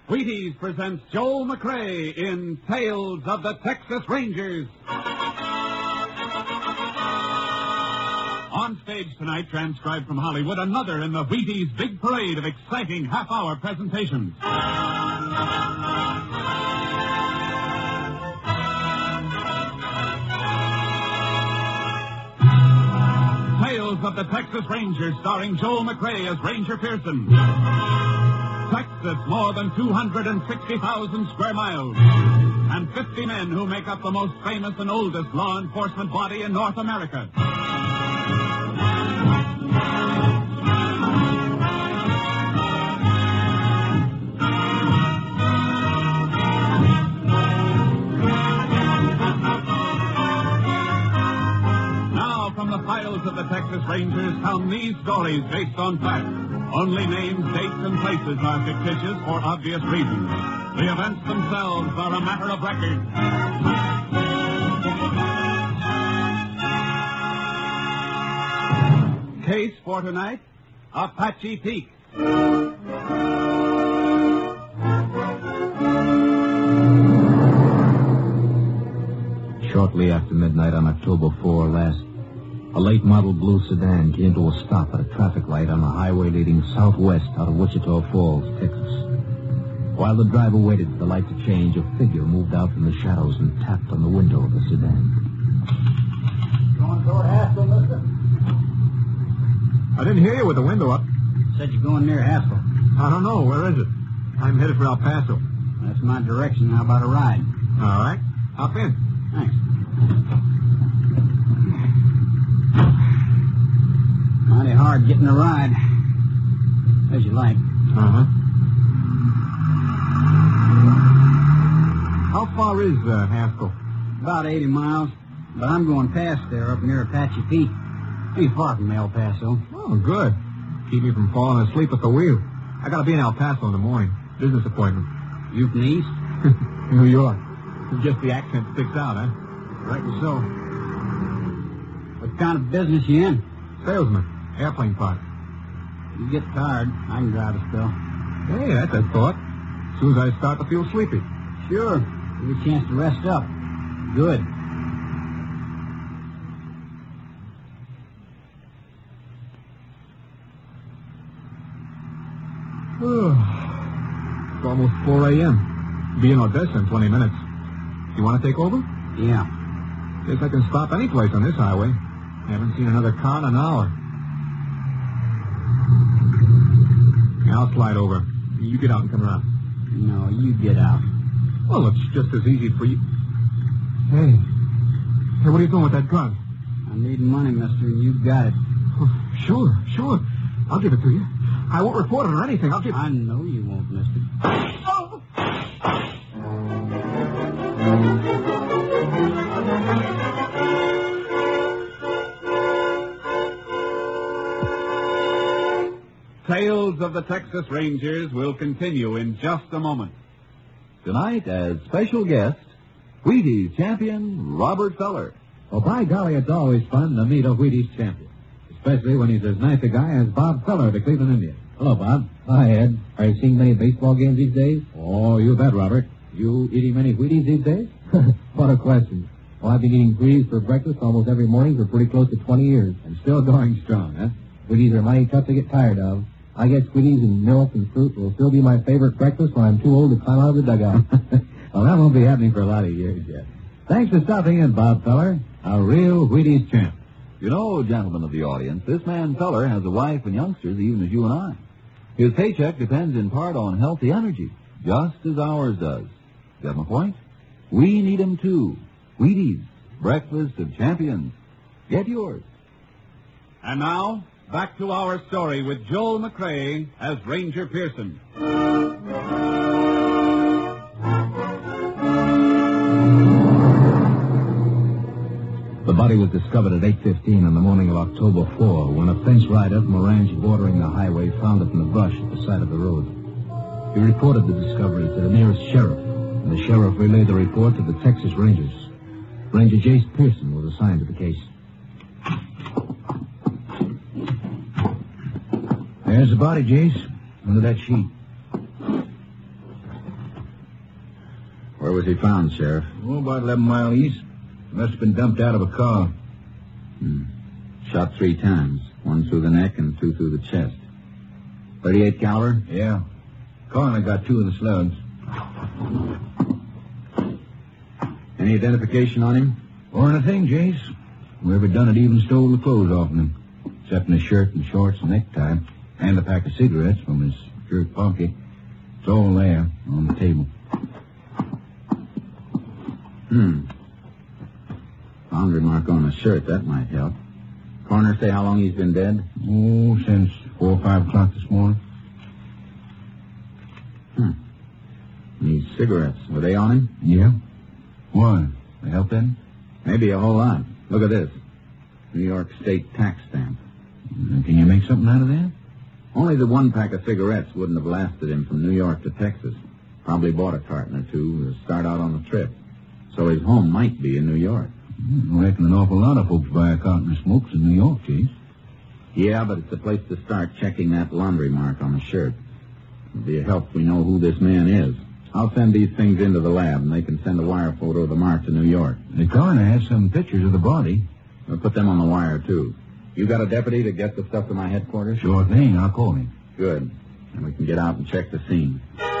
Wheaties presents Joel McCrea in Tales of the Texas Rangers. On stage tonight, transcribed from Hollywood, another in the Wheaties big parade of exciting half-hour presentations. Tales of the Texas Rangers, starring Joel McCrea as Ranger Pearson. Texas, more than 260,000 square miles, and 50 men who make up the most famous and oldest law enforcement body in North America. Now, from the files of the Texas Rangers come these stories based on fact. Only names, dates, and places are fictitious for obvious reasons. The events themselves are a matter of record. Case for tonight, Apache Peak. Shortly after midnight on October 4 last, a late model blue sedan came to a stop at a traffic light on a highway leading southwest out of Wichita Falls, Texas. While the driver waited for the light to change, a figure moved out from the shadows and tapped on the window of the sedan. Going toward Haskell, mister? I didn't hear you with the window up. Said you're going near Haskell. I don't know. Where is it? I'm headed for El Paso. That's my direction. How about a ride? All right. Hop in. Thanks. Mighty hard getting a ride. As you like. Uh-huh. How far is Haskell? About 80 miles. But I'm going past there up near Apache Peak. Ain't far from El Paso. Oh, good. Keep me from falling asleep at the wheel. I gotta be in El Paso in the morning. Business appointment. You from the east? New York. Just the accent sticks out, huh? Reckon so. What kind of business you in? Salesman. Airplane parts. You get tired. I can drive a spell. Hey, that's a thought. As soon as I start to feel sleepy. Sure. Give you a chance to rest up. Good. It's almost 4 a.m. Be in Odessa in 20 minutes. You want to take over? Yeah. Guess I can stop any place on this highway. Haven't seen another car in an hour. I'll slide over. You get out and come around. No, you get out. Well, it's just as easy for you. Hey, what are you doing with that gun? I need money, mister, and you got it. Oh, sure. I'll give it to you. I won't report it or anything. I'll give it. I know you won't, mister. Oh! Tales of the Texas Rangers will continue in just a moment. Tonight, as special guest, Wheaties champion Robert Feller. Well, by golly, it's always fun to meet a Wheaties champion, especially when he's as nice a guy as Bob Feller of the Cleveland Indians. Hello, Bob. Hi, Ed. Are you seeing many baseball games these days? Oh, you bet, Robert. You eating many Wheaties these days? What a question. Well, I've been eating Wheaties for breakfast almost every morning for pretty close to 20 years, and still going strong, huh? Wheaties are mighty tough to get tired of. I guess Wheaties and milk and fruit will still be my favorite breakfast when I'm too old to climb out of the dugout. Well, that won't be happening for a lot of years yet. Thanks for stopping in, Bob Feller, a real Wheaties champ. You know, gentlemen of the audience, this man Feller has a wife and youngsters even as you and I. His paycheck depends in part on healthy energy, just as ours does. Got my point? We need 'em too. Wheaties, breakfast of champions. Get yours. And now, back to our story with Joel McCrea as Ranger Pearson. The body was discovered at 8:15 on the morning of October 4 when a fence rider from a ranch bordering the highway found it in the brush at the side of the road. He reported the discovery to the nearest sheriff, and the sheriff relayed the report to the Texas Rangers. Ranger Jace Pearson was assigned to the case. There's the body, Jace, under that sheet. Where was he found, Sheriff? Oh, about 11 miles east. Must have been dumped out of a car. Shot 3 times. 1 through the neck and 2 through the chest. 38 caliber? Yeah. Coroner got 2 of the slugs. Any identification on him? Or anything, Jace. Whoever done it even stole the clothes off him. Except in his shirt and shorts and necktie. And a pack of cigarettes from his shirt pocket. It's all there on the table. Laundry mark on the shirt. That might help. Coroner say how long he's been dead? Oh, since 4 or 5 o'clock this morning. These cigarettes, were they on him? Yeah. Why? They help then? Maybe a whole lot. Look at this. New York State tax stamp. Can you make something out of that? Only the 1 pack of cigarettes wouldn't have lasted him from New York to Texas. Probably bought a carton or 2 to start out on the trip. So his home might be in New York. I reckon an awful lot of folks buy a carton of smokes in New York, Chase. Yeah, but it's a place to start checking that laundry mark on the shirt. It'd be a help if we know who this man is. I'll send these things into the lab, and they can send a wire photo of the mark to New York. The coroner has some pictures of the body. We'll put them on the wire, too. You got a deputy to get the stuff to my headquarters? Sure thing. I'll call him. Good. And we can get out and check the scene.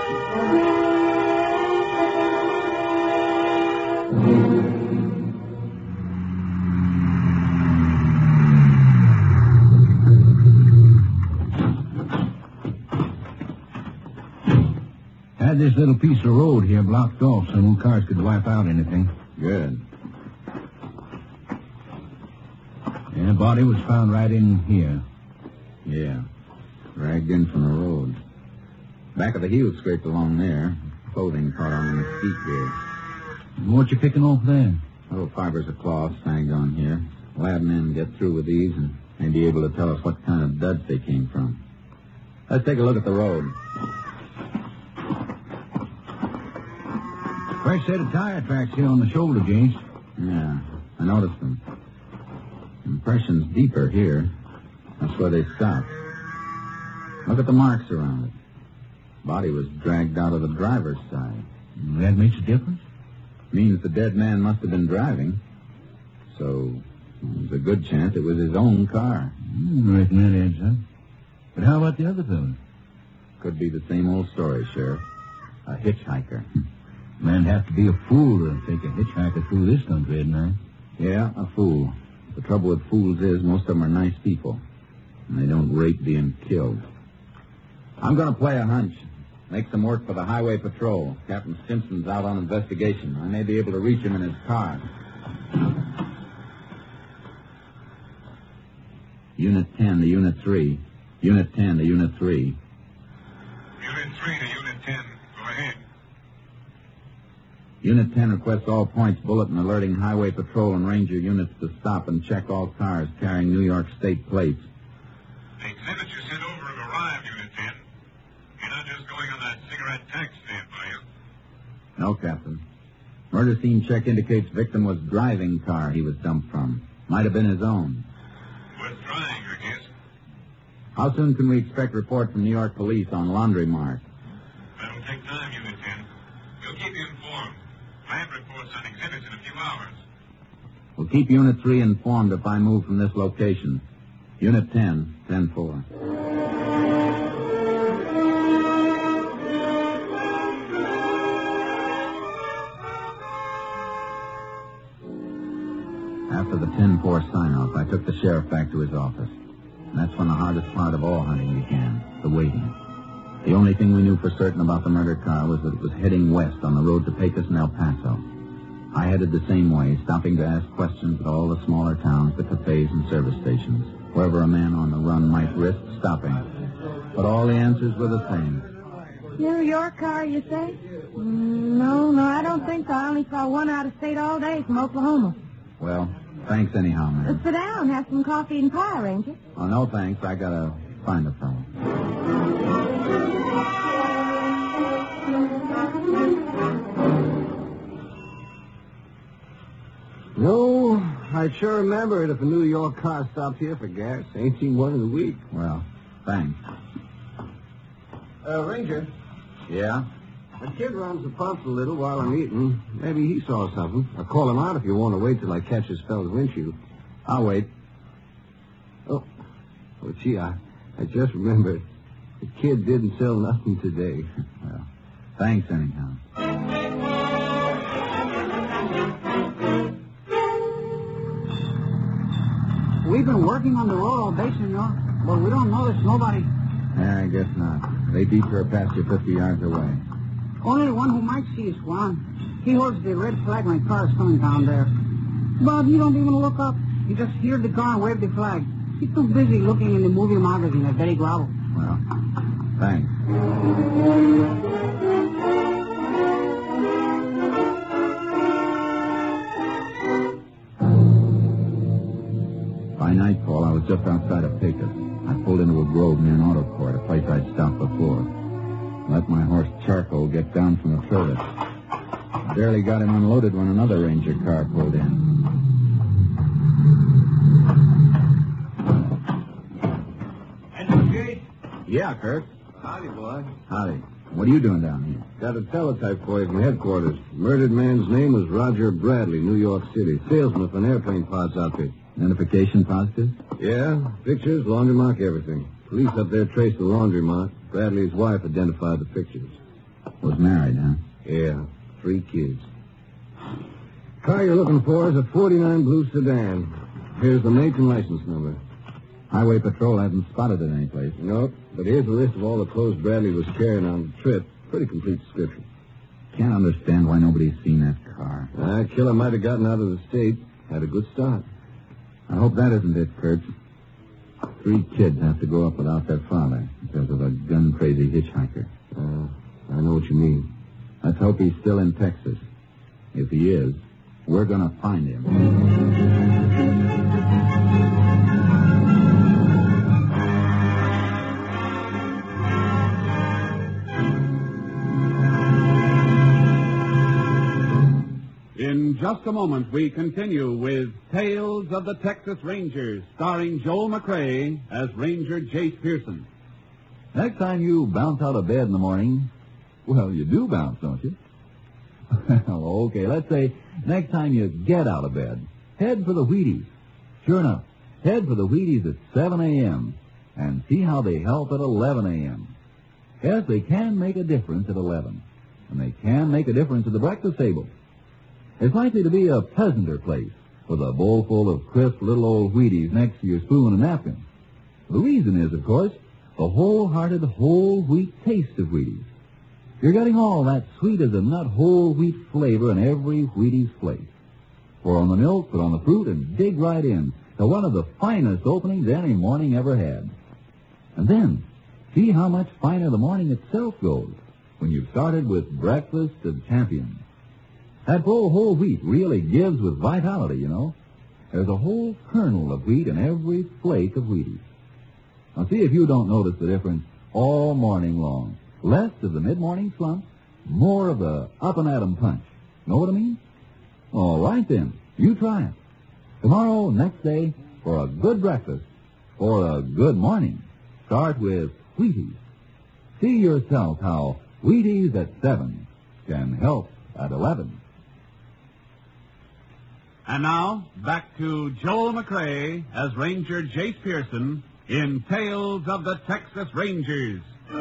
Had this little piece of road here blocked off so no cars could wipe out anything. Good. Yeah, body was found right in here. Yeah. Dragged in from the road. Back of the heel scraped along there. Clothing caught on the mesquite here. What you picking off there? Little fibers of cloth snagged on here. Lab men get through with these and may be able to tell us what kind of duds they came from. Let's take a look at the road. Fresh set of tire tracks here on the shoulder, James. Yeah, I noticed them. Impression's deeper here. That's where they stopped. Look at the marks around it. Body was dragged out of the driver's side. That makes a difference? Means the dead man must have been driving. So, there's a good chance it was his own car. I reckon that adds up. But how about the other fellow? Could be the same old story, Sheriff. A hitchhiker. Man'd have to be a fool to take a hitchhiker through this country at night. Yeah, a fool. The trouble with fools is most of them are nice people. And they don't rate being killed. I'm going to play a hunch. Make some work for the highway patrol. Captain Simpson's out on investigation. I may be able to reach him in his car. Unit 10 to Unit 3. Unit 10 to Unit 3. Unit 3 to Unit 10. Go ahead. Unit 10 requests all points bulletin alerting highway patrol and ranger units to stop and check all cars carrying New York State plates. The exhibits you sent over have arrived, Unit 10. You're not just going on that cigarette tax stamp, are you? No, Captain. Murder scene check indicates victim was driving car he was dumped from. Might have been his own. Worth trying, I guess. How soon can we expect report from New York police on laundry mark? That'll take time, Unit 10. We'll keep you informed. Lab reports on exhibits in a few hours. We'll keep Unit 3 informed if I move from this location. Unit 10, 10-4. After the 10-4 sign-off, I took the sheriff back to his office. And that's when the hardest part of all hunting began, the waiting. The only thing we knew for certain about the murdered car was that it was heading west on the road to Pecos and El Paso. I headed the same way, stopping to ask questions at all the smaller towns, the cafes and service stations, wherever a man on the run might risk stopping. But all the answers were the same. New York car, you say? No, I don't think so. I only saw one out of state all day from Oklahoma. Well, thanks anyhow, ma'am. Sit down, have some coffee and pie, Ranger. Oh, no thanks. I gotta find a fellow. No, I'd sure remember it if a New York car stopped here for gas. Ain't seen one in a week. Well, thanks. Ranger, Yeah? The kid runs the pumps a little while I'm eating. Maybe he saw something. I'll call him out if you want to wait till I catch this fellow's windshield. I'll wait. Oh, gee, I just remembered. The kid didn't sell nothing today. Well, thanks anyhow. We've been working on the road all day, senor, but we don't notice nobody. Yeah, I guess not. They detour past you 50 yards away. Only the one who might see is Juan. He holds the red flag when a car is coming down there. But you don't even look up. You just hear the car and wave the flag. He's too busy looking in the movie magazine at Betty Gravel. Well, thanks. By nightfall, I was just outside of Pecos. I pulled into a grove near an auto court, a place I'd stopped before. Let my horse Charcoal get down from the service. I barely got him unloaded when another Ranger car pulled in. Yeah, Kurt. Howdy, boy. Howdy. What are you doing down here? Got a teletype for you from headquarters. Murdered man's name was Roger Bradley, New York City. Salesman for an airplane parts outfit. Identification positive? Yeah, pictures, laundry mark, everything. Police up there traced the laundry mark. Bradley's wife identified the pictures. Was married, huh? Yeah, 3 kids. Car you're looking for is a 49 blue sedan. Here's the make and license number. Highway Patrol hasn't spotted it anyplace. Nope, but here's a list of all the clothes Bradley was carrying on the trip. Pretty complete description. Can't understand why nobody's seen that car. Killer might have gotten out of the state. Had a good start. I hope that isn't it, Kurt. 3 kids have to grow up without their father because of a gun-crazy hitchhiker. I know what you mean. Let's hope he's still in Texas. If he is, we're going to find him. In just a moment, we continue with Tales of the Texas Rangers, starring Joel McRae as Ranger Jace Pearson. Next time you bounce out of bed in the morning, well, you do bounce, don't you? Okay, let's say next time you get out of bed, head for the Wheaties. Sure enough, head for the Wheaties at 7 a.m. and see how they help at 11 a.m. Yes, they can make a difference at 11, and they can make a difference at the breakfast table. It's likely to be a pleasanter place with a bowl full of crisp little old Wheaties next to your spoon and napkin. The reason is, of course, the wholehearted whole wheat taste of Wheaties. You're getting all that sweet as a nut whole wheat flavor in every Wheaties plate. Pour on the milk, put on the fruit, and dig right in to one of the finest openings any morning ever had. And then, see how much finer the morning itself goes when you've started with breakfast of champions. That full whole wheat really gives with vitality, you know. There's a whole kernel of wheat in every flake of Wheaties. Now, see if you don't notice the difference all morning long. Less of the mid-morning slump, more of the up-and-at-'em punch. Know what I mean? All right, then. You try it. Tomorrow, next day, for a good breakfast, for a good morning, start with Wheaties. See yourself how Wheaties at 7 can help at 11. And now, back to Joel McRae as Ranger Jace Pearson in Tales of the Texas Rangers.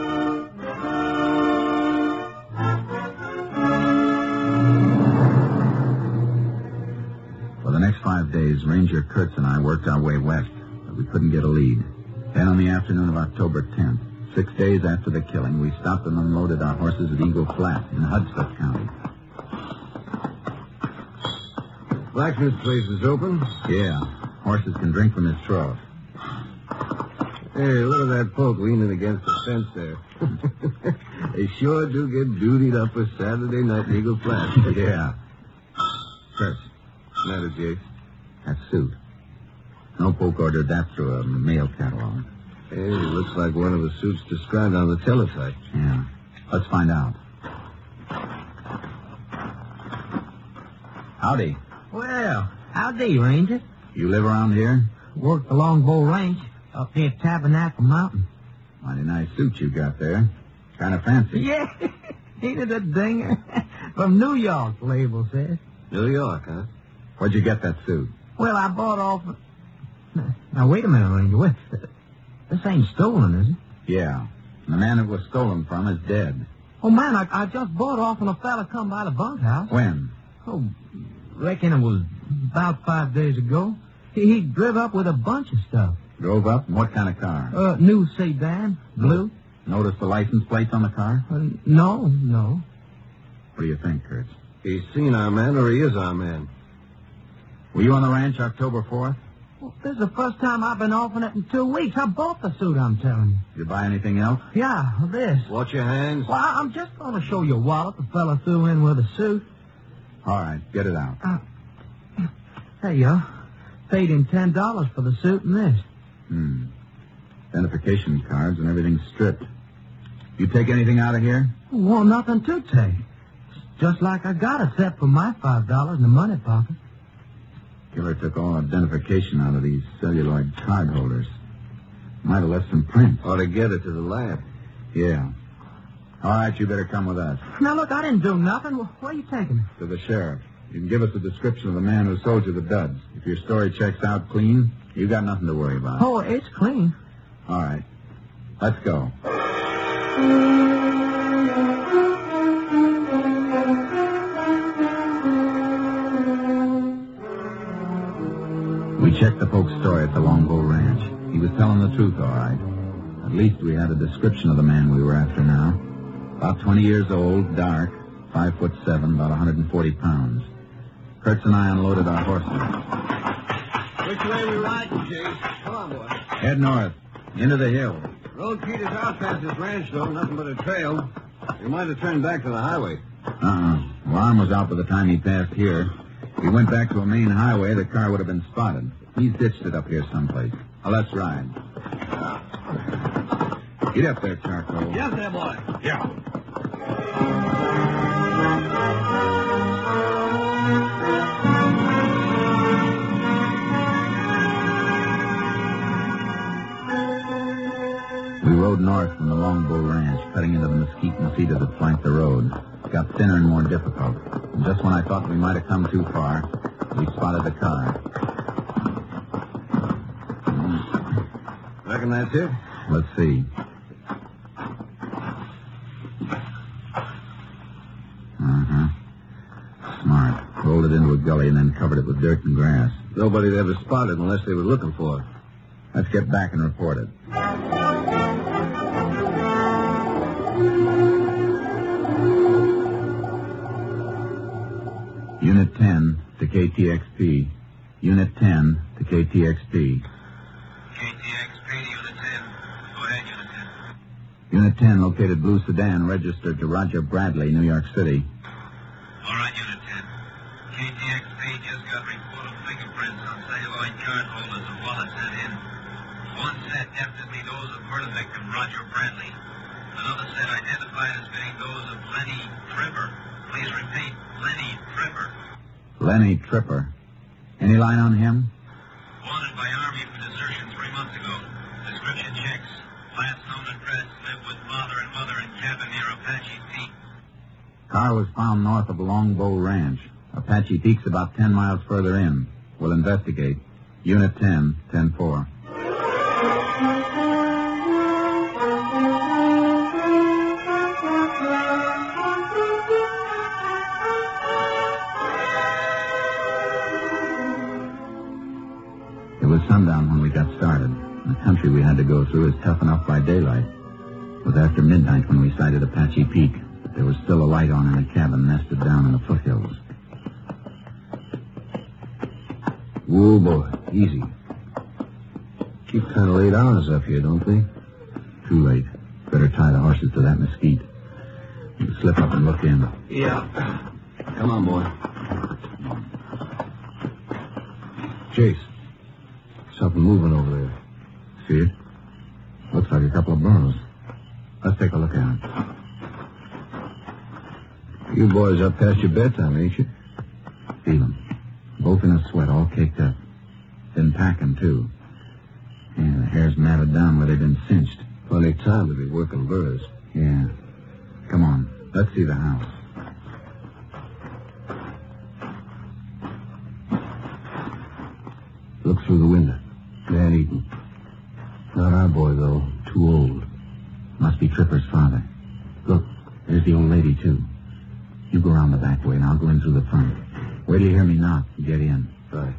For the next 5 days, Ranger Kurtz and I worked our way west, but we couldn't get a lead. Then on the afternoon of October 10th, 6 days after the killing, we stopped and unloaded our horses at Eagle Flat in Hudspeth County. Blacksmith's place is open? Yeah, horses can drink from his trough. Hey, look at that folk leaning against the fence there. They sure do get dutied up for Saturday night in Eagle Flat. Yeah. Kurtz. Matter, Jace? That suit. No folk ordered that through a mail catalog. Hey, it looks like one of the suits described on the teletype. Yeah. Let's find out. Howdy. Well, howdy, Ranger. You live around here? Work the Longbow Ranch up near Tabernacle Mountain. Mighty nice suit you got there. Kind of fancy. Yeah. Ain't it a dinger? From New York, the label says. New York, huh? Where'd you get that suit? Well, I bought off... Now, wait a minute, Ranger. Wait. This ain't stolen, is it? Yeah. The man it was stolen from is dead. Oh, man, I just bought off when a fella come by the bunkhouse. When? Oh, reckon it was about 5 days ago. He drove up with a bunch of stuff. Drove up? What kind of car? New sedan, blue. Noticed the license plates on the car? No. What do you think, Kurtz? He's seen our man or he is our man. Were you on the ranch October 4th? Well, this is the first time I've been off in it in 2 weeks. I bought the suit, I'm telling you. Did you buy anything else? Yeah, this. Watch your hands. Well, I'm just going to show you a wallet the fella threw in with a suit. All right, get it out. There you are. Paid him $10 for the suit and this. Identification cards and everything stripped. You take anything out of here? Well, nothing to take. Just like I got it, except for my $5 in the money pocket. Killer took all identification out of these celluloid card holders. Might have left some prints. Ought to get it to the lab. Yeah. All right, you better come with us. Now, look, I didn't do nothing. Where are you taking me? To the sheriff. You can give us a description of the man who sold you the duds. If your story checks out clean, you got nothing to worry about. Oh, it's clean. All right. Let's go. We checked the Polk story at the Longbow Ranch. He was telling the truth, all right. At least we had a description of the man we were after now. About 20 years old, dark, 5'7", about 140 pounds. Kurtz and I unloaded our horses. Which way we riding, Chase? Come on, boy. Head north, into the hills. Road peters out past this ranch, though. Nothing but a trail. You might have turned back to the highway. Alarm was out by the time he passed here. If he went back to a main highway, the car would have been spotted. He's ditched it up here someplace. Now, let's ride. Get up there, Charcoal. Yes, there, boy. Yeah. We rode north from the Longbow Ranch, cutting into the mesquite and cedar that flanked the road. It got thinner and more difficult. And just when I thought we might have come too far, we spotted the car. Reckon that's it? Let's see. Smart. Rolled it into a gully and then covered it with dirt and grass. Nobody'd ever spot it unless they were looking for it. Let's get back and report it. Unit 10 to KTXP. Unit 10 to KTXP. KTXP to Unit 10. Go ahead, Unit 10. Unit 10 located blue sedan registered to Roger Bradley, New York City. All right, Unit 10. KTXP just got report of fingerprints on celluloid card holders of wallets sent in. One set definitely those of murder victim Roger Bradley. Another set identified as being those of Lenny Tripper. Please repeat, Lenny Tripper. Lenny Tripper. Any line on him? Wanted by Army for desertion 3 months ago. Description checks. Last known address, lived with father and mother in cabin near Apache Peak. Car was found north of Longbow Ranch. Apache Peak's about 10 miles further in. We'll investigate. Unit 10, 10-4. It was sundown when we got started. The country we had to go through is tough enough by daylight. It was after midnight when we sighted Apache Peak, but there was still a light on in a cabin nested down in the foothills. Whoa, boy. Easy. Keep kind of late hours up here, don't they? Too late. Better tie the horses to that mesquite. You slip up and look in. Yeah. Come on, boy. Chase. Something moving over there. See it? Looks like a couple of burros. Let's take a look at it. You boys up past your bedtime, ain't you? Feel them. Both in a sweat, all caked up. Been packing, too. Yeah, the hair's matted down where they've been cinched. Plenty of time to be working burros. Yeah. Come on. Let's see the house. Look through the window. Man eating. Not our boy, though. Too old. Must be Tripper's father. Look, there's the old lady, too. You go around the back way, and I'll go in through the front. Wait till you hear me knock and get in. Right.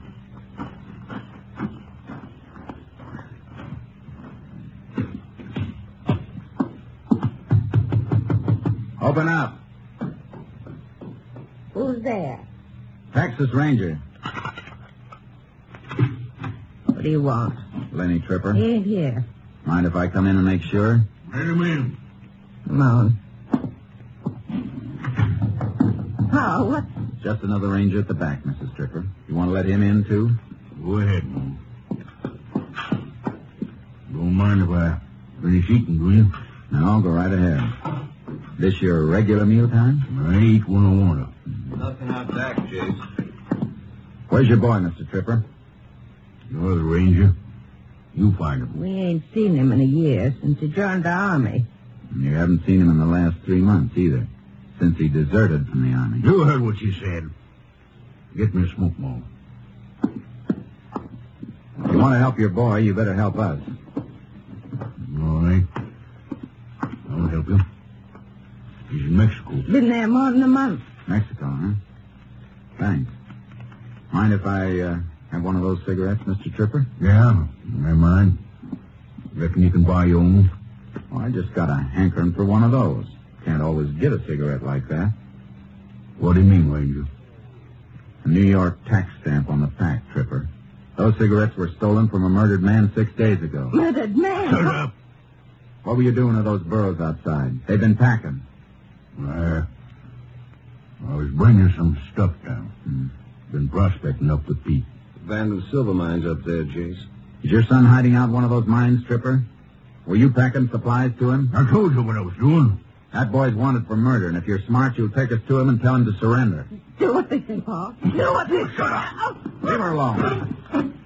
Open up. Who's there? Texas Ranger. What do you want? Lenny Tripper. He ain't here. Mind if I come in and make sure? Let him in. Come on. Oh, what? Just another ranger at the back, Mrs. Tripper. You want to let him in, too? Go ahead, Mom. Don't mind if I finish eating, do you? No, go right ahead. This your regular mealtime? I eat when I want to. Nothing out back, Chase. Where's your boy, Mr. Tripper? You're the ranger. You find him. We ain't seen him in a year since he joined the army. You haven't seen him in the last 3 months, either. Since he deserted from the army. You heard what she said. Get me a smoke ball. If you want to help your boy, you better help us. All right. I'll help him. He's in Mexico. Been there more than a month. Mexico, huh? Thanks. Mind if I have one of those cigarettes, Mr. Tripper? Yeah, never mind. Reckon you can buy your own? Well, I just got a hankering for one of those. Can't always get a cigarette like that. What do you mean, Ranger? A New York tax stamp on the pack, Tripper. Those cigarettes were stolen from a murdered man 6 days ago. Murdered man? Shut up. What were you doing to those burros outside? They've been packing. I was bringing some stuff down. Been prospecting up the peak. Abandoned silver mines up there, Jace. Is your son hiding out one of those mines, Tripper? Were you packing supplies to him? I told you what I was doing. That boy's wanted for murder, and if you're smart, you'll take us to him and tell him to surrender. Do what they say, Paul. Do what they say. Shut up. Leave her alone.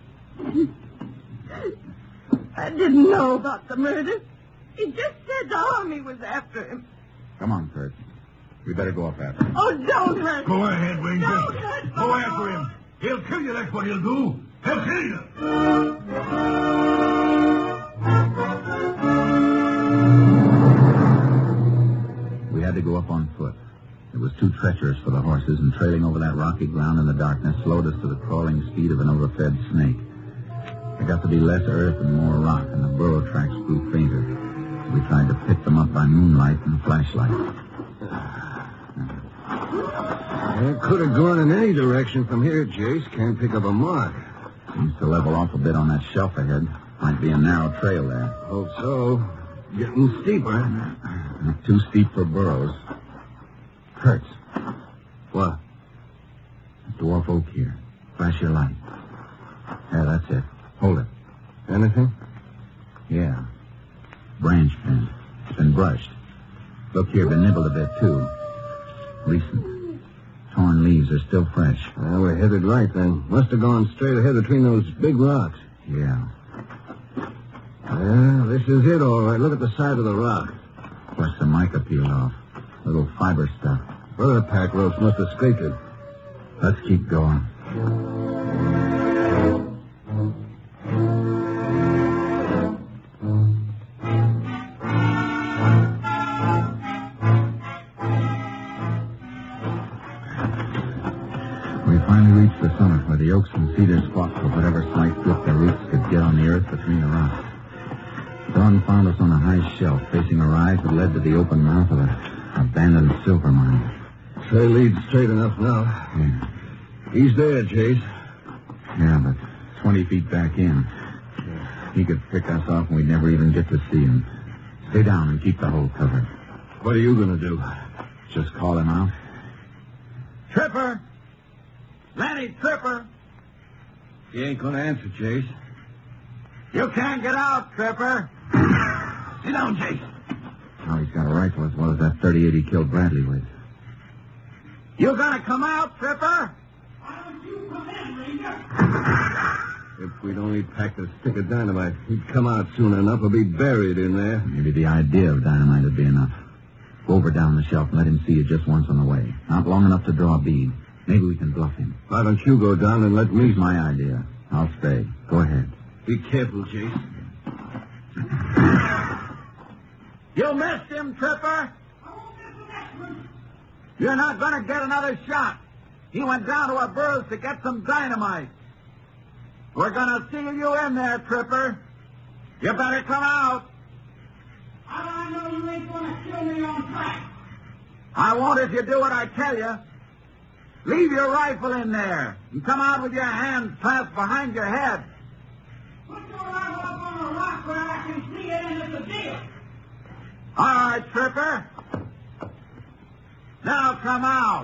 I didn't know about the murder. He just said the army was after him. Come on, Kurt. We better go up after him. Oh, don't hurt Go ahead, Ranger. Don't hurt Go Paul. after him. He'll kill you, that's what he'll do. He'll kill you. We had to go up on foot. It was too treacherous for the horses, and trailing over that rocky ground in the darkness slowed us to the crawling speed of an overfed snake. There got to be less earth and more rock, and the burro tracks grew fainter. We tried to pick them up by moonlight and flashlight. It could have gone in any direction from here, Jace. Can't pick up a mark. Seems to level off a bit on that shelf ahead. Might be a narrow trail there. Hope so. Getting steeper. Not too steep for burros. Kurtz. What? A dwarf oak here. Flash your light. Yeah, that's it. Hold it. Anything? Yeah. Branch bent. It's been brushed. Look here, been nibbled a bit, too. Recent. Torn leaves are still fresh. Well, we're headed right, then. Must have gone straight ahead between those big rocks. Yeah. Yeah, this is it, all right. Look at the side of the rock. Plus the mica peeled off. Little fiber stuff. Other pack ropes must have scraped it. Let's keep going. We finally reached the summit where the oaks and cedars fought for whatever slight grip their roots could get on the earth between the rocks. Dawn found us on a high shelf facing a rise that led to the open mouth of an abandoned silver mine. Trail leads straight enough now. Yeah. He's there, Jace. Yeah, but 20 feet back in. He could pick us off and we'd never even get to see him. Stay down and keep the hole covered. What are you going to do? Just call him out. Tripper! Lenny Tripper! He ain't going to answer, Jace. You can't get out, Tripper. Sit down, Jace. Oh, he's got a rifle as well as that .38 he killed Bradley with. You gonna come out, Tripper? Why don't you come in, Ranger? If we'd only packed a stick of dynamite, he'd come out soon enough or be buried in there. Maybe the idea of dynamite would be enough. Go over down the shelf and let him see you just once on the way. Not long enough to draw a bead. Maybe we can bluff him. Why don't you go down and let me... Here's my idea. I'll stay. Go ahead. Be careful, Jace. You missed him, Tripper. You're not going to get another shot. He went down to our burrows to get some dynamite. We're going to see you in there, Tripper. You better come out. How do I know you ain't going to kill me on track? I won't if you do what I tell you. Leave your rifle in there and come out with your hands clasped behind your head. Put your rifle up on a rock where I can see it and it's a deal. All right, Tripper. Now come out.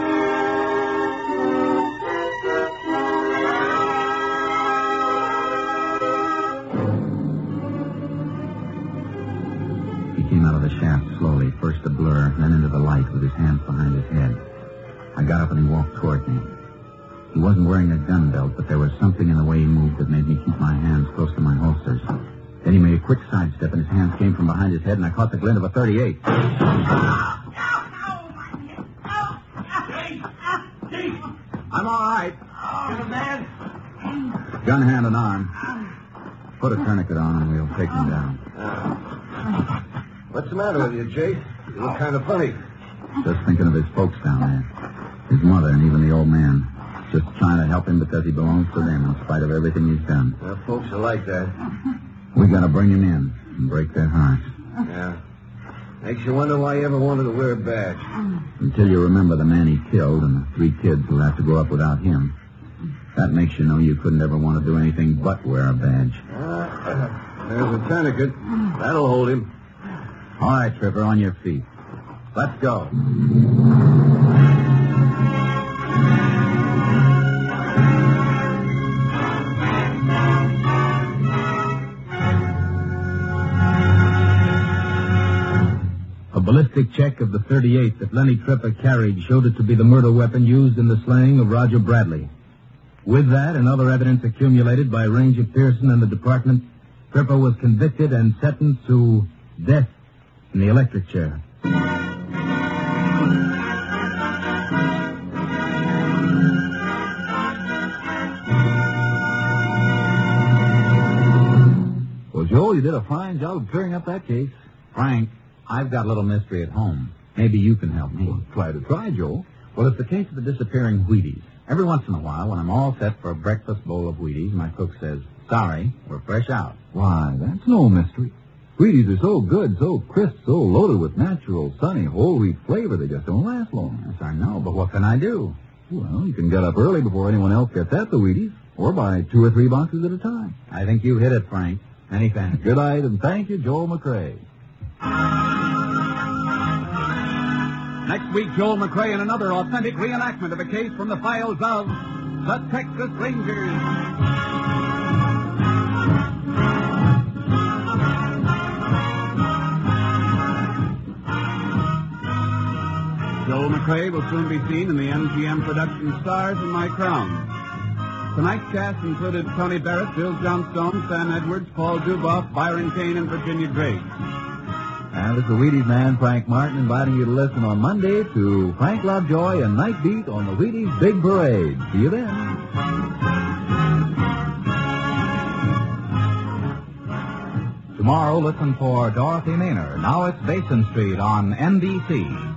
He came out of the shaft slowly, first a blur, then into the light with his hands behind his head. I got up and he walked toward me. He wasn't wearing a gun belt, but there was something in the way he moved that made me keep my hands close to my holsters. Then he made a quick sidestep, and his hands came from behind his head, and I caught the glint of a .38. I'm all right. Get him, man. Gun hand and arm. Put a tourniquet on, and we'll take him down. What's the matter with you, Jace? You look kind of funny. Just thinking of his folks down there. His mother and even the old man. Just trying to help him because he belongs to them in spite of everything he's done. Well, folks are like that. We got to bring him in and break their hearts. Yeah. Makes you wonder why he ever wanted to wear a badge. Until you remember the man he killed and the 3 kids who have to grow up without him. That makes you know you couldn't ever want to do anything but wear a badge. There's a tourniquet. That'll hold him. All right, Tripper, on your feet. Let's go. A ballistic check of the .38 that Lenny Tripper carried showed it to be the murder weapon used in the slaying of Roger Bradley. With that and other evidence accumulated by Ranger Pearson and the department, Tripper was convicted and sentenced to death in the electric chair. Well, Joel, you did a fine job of clearing up that case. Frank, I've got a little mystery at home. Maybe you can help me. Well, try to try, Joel. Well, it's the case of the disappearing Wheaties. Every once in a while, when I'm all set for a breakfast bowl of Wheaties, my cook says, "Sorry, we're fresh out." Why, that's no mystery. Wheaties are so good, so crisp, so loaded with natural, sunny, whole wheat flavor, they just don't last long. Yes, I know, but what can I do? Well, you can get up early before anyone else gets at the Wheaties, or buy 2 or 3 boxes at a time. I think you hit it, Frank. Many thanks. Good night, and thank you, Joel McCrea. Next week, Joel McCrea in another authentic reenactment of a case from the files of the Texas Rangers. Joel McCrea will soon be seen in the MGM production Stars in My Crown. Tonight's cast included Tony Barrett, Bill Johnstone, Sam Edwards, Paul Duboff, Byron Kane, and Virginia Drake. And this is the Wheaties man, Frank Martin, inviting you to listen on Monday to Frank Lovejoy and Night Beat on the Wheaties Big Parade. See you then. Tomorrow, listen for Dorothy Maynard. Now it's Basin Street on NBC.